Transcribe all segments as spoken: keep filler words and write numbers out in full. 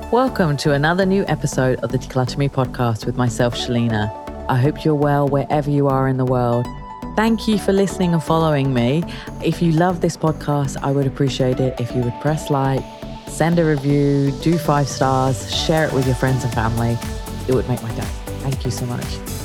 Welcome to another new episode of the Declutter Me podcast with myself, Shalina. I hope you're well wherever you are in the world. Thank you for listening and following me. If you love this podcast, I would appreciate it if you would press like, send a review, do five stars, share it with your friends and family. It would make my day. Thank you so much.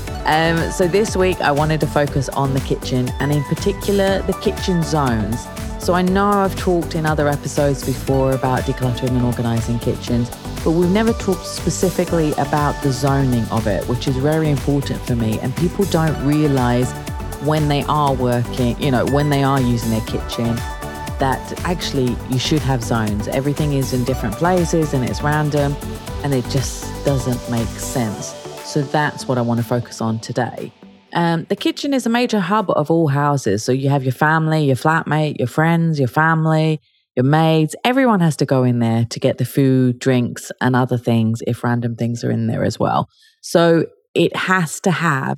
Um, so this week I wanted to focus on the kitchen and in particular the kitchen zones. So I know I've talked in other episodes before about decluttering and organising kitchens, but we've never talked specifically about the zoning of it, which is very important for me. And people don't realise when they are working, you know, when they are using their kitchen, that actually you should have zones. Everything is in different places and it's random and it just doesn't make sense. So that's what I want to focus on today. Um, the kitchen is a major hub of all houses. So you have your family, your flatmate, your friends, your family, your maids. Everyone has to go in there to get the food, drinks, and other things if random things are in there as well. So it has to have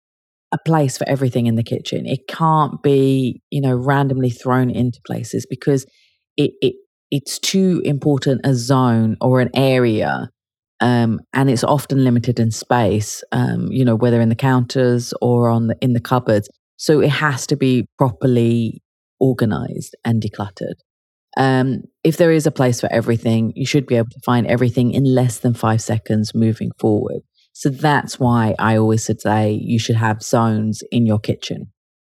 a place for everything in the kitchen. It can't be, you know, randomly thrown into places because it, it it's too important a zone or an area. Um, and it's often limited in space, um, you know, whether in the counters or on the, in the cupboards. So it has to be properly organized and decluttered. Um, if there is a place for everything, you should be able to find everything in less than five seconds moving forward. So that's why I always say you should have zones in your kitchen.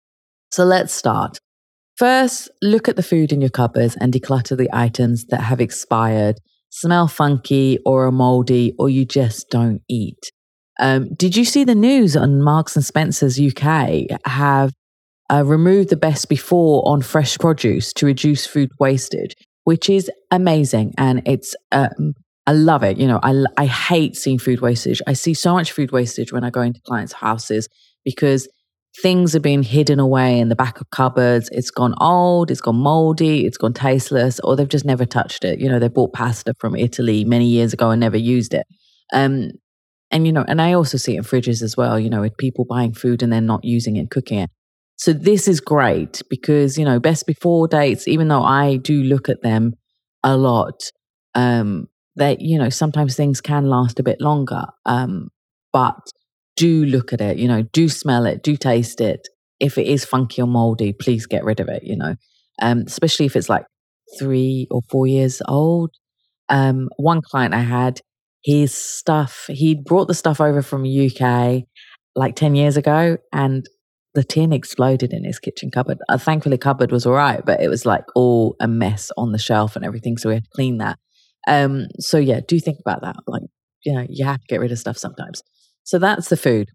So let's start. First, look at the food in your cupboards and declutter the items that have expired, smell funky or are moldy, or you just don't eat. Um, did you see the news on Marks and Spencer's U K have uh, removed the best before on fresh produce to reduce food wastage, which is amazing. And it's, um, I love it. You know, I, I hate seeing food wastage. I see so much food wastage when I go into clients' houses because things are being hidden away in the back of cupboards. It's gone old, it's gone moldy, it's gone tasteless, or they've just never touched it. You know, they bought pasta from Italy many years ago and never used it. Um, and, you know, and I also see it in fridges as well, you know, with people buying food and then not using it, cooking it. So this is great because, you know, best before dates, even though I do look at them a lot, um, that, you know, sometimes things can last a bit longer. Um, but do look at it, you know, do smell it, do taste it. If it is funky or moldy, please get rid of it, you know, um, especially if it's like three or four years old. Um, one client I had, his stuff, he'd brought the stuff over from the U K like ten years ago and the tin exploded in his kitchen cupboard. Uh, thankfully, cupboard was all right, but it was like all a mess on the shelf and everything. So we had to clean that. Um, so yeah, do think about that. Like, you know, you have to get rid of stuff sometimes. So that's the food.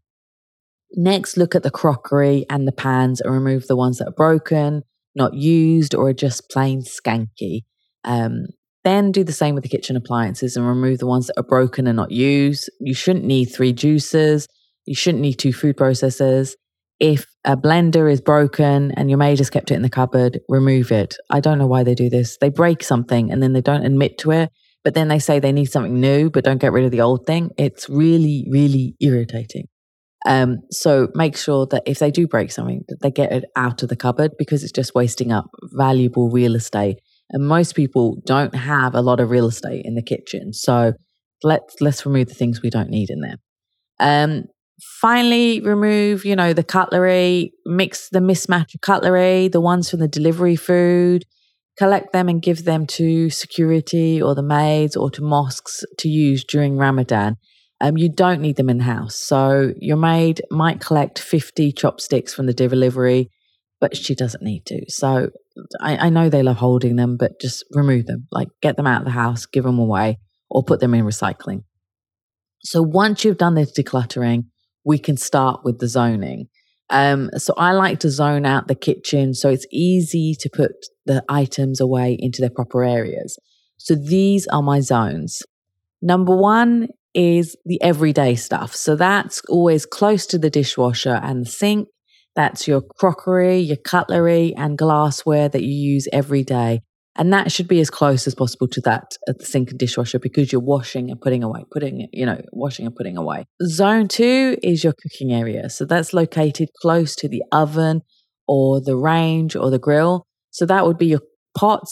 Next, look at the crockery and the pans and remove the ones that are broken, not used, or are just plain skanky. Um, then do the same with the kitchen appliances and remove the ones that are broken and not used. You shouldn't need three juicers. You shouldn't need two food processors. If a blender is broken and your maid has kept it in the cupboard, remove it. I don't know why they do this. They break something and then they don't admit to it. But then they say they need something new, but don't get rid of the old thing. It's really, really irritating. Um, so make sure that if they do break something, that they get it out of the cupboard because it's just wasting up valuable real estate. And most people don't have a lot of real estate in the kitchen. So let's, let's remove the things we don't need in there. Um, finally, remove, you know, the cutlery, mix the mismatch of cutlery, the ones from the delivery food. Collect them and give them to security or the maids or to mosques to use during Ramadan. Um, you don't need them in the house. So your maid might collect fifty chopsticks from the delivery, but she doesn't need to. So I, I know they love holding them, but just remove them. Like get them out of the house, give them away, or put them in recycling. So once you've done this decluttering, we can start with the zoning. Um, so I like to zone out the kitchen so it's easy to put the items away into their proper areas. So these are my zones. Number one is the everyday stuff. So that's always close to the dishwasher and the sink. That's your crockery, your cutlery and glassware that you use every day. And that should be as close as possible to that at the sink and dishwasher because you're washing and putting away, putting, you know, washing and putting away. Zone two is your cooking area. So that's located close to the oven or the range or the grill. So that would be your pots,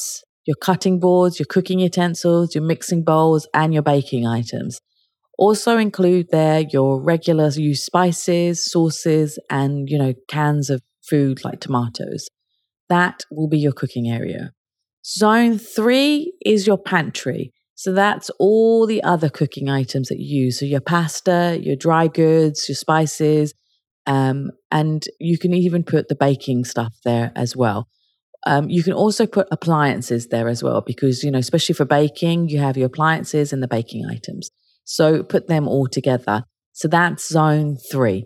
your cutting boards, your cooking utensils, your mixing bowls, and your baking items. Also include there your regular use spices, sauces, and, you know, cans of food like tomatoes. That will be your cooking area. Zone three is your pantry. So that's all the other cooking items that you use. So your pasta, your dry goods, your spices, um, and you can even put the baking stuff there as well. Um, you can also put appliances there as well because, you know, especially for baking, you have your appliances and the baking items. So put them all together. So that's zone three.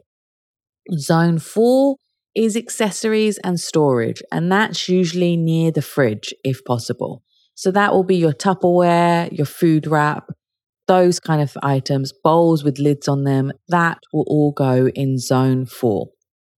Zone four is accessories and storage, and that's usually near the fridge if possible. So that will be your Tupperware, your food wrap, those kind of items, bowls with lids on them, that will all go in zone four.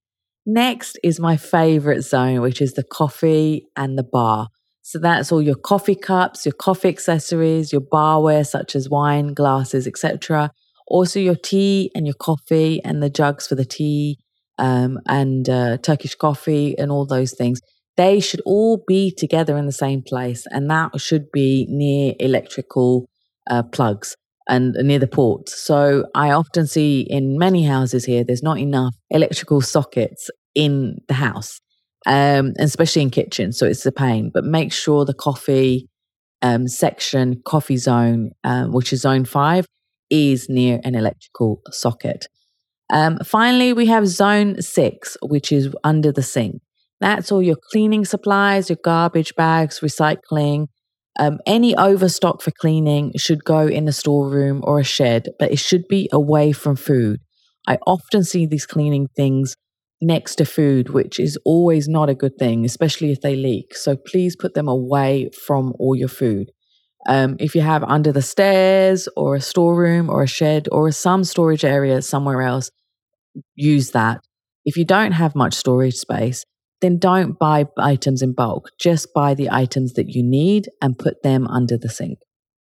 Next is my favorite zone, which is the coffee and the bar. So that's all your coffee cups, your coffee accessories, your barware such as wine, glasses, et cetera. Also your tea and your coffee and the jugs for the tea um, and uh, Turkish coffee and all those things. They should all be together in the same place, and that should be near electrical uh, plugs and near the ports. So I often see in many houses here, there's not enough electrical sockets in the house, um, especially in kitchens. So it's a pain, but make sure the coffee um, section, coffee zone, um, which is zone five, is near an electrical socket. Um, finally, we have zone six, which is under the sink. That's all your cleaning supplies, your garbage bags, recycling. Um, any overstock for cleaning should go in a storeroom or a shed, but it should be away from food. I often see these cleaning things next to food, which is always not a good thing, especially if they leak. So please put them away from all your food. Um, if you have under the stairs or a storeroom or a shed or some storage area somewhere else, use that. If you don't have much storage space, then don't buy items in bulk. Just buy the items that you need and put them under the sink.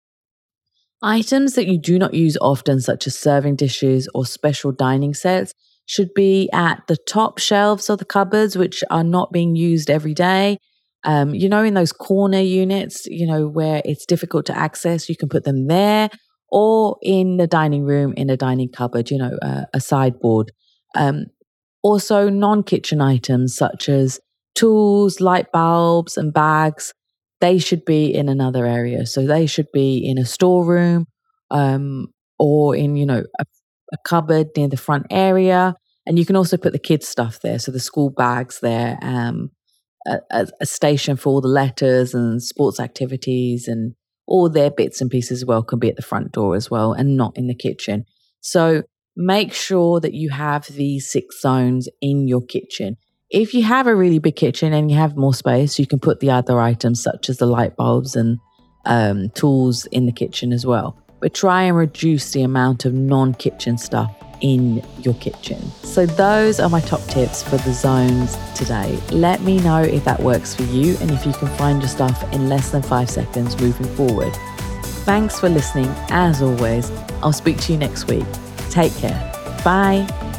Items that you do not use often, such as serving dishes or special dining sets, should be at the top shelves of the cupboards, which are not being used every day. Um, you know, in those corner units, you know, where it's difficult to access, you can put them there, or in the dining room, in a dining cupboard, you know, uh, a sideboard. Um, Also, non-kitchen items such as tools, light bulbs, and bags, they should be in another area. So they should be in a storeroom um, or in, you know, a, a cupboard near the front area. And you can also put the kids' stuff there. So the school bags there, um, a, a station for all the letters and sports activities and all their bits and pieces as well can be at the front door as well and not in the kitchen. So make sure that you have these six zones in your kitchen. If you have a really big kitchen and you have more space, you can put the other items such as the light bulbs and um, tools in the kitchen as well. But try and reduce the amount of non-kitchen stuff in your kitchen. So those are my top tips for the zones today. Let me know if that works for you and if you can find your stuff in less than five seconds moving forward. Thanks for listening. As always, I'll speak to you next week. Take care. Bye.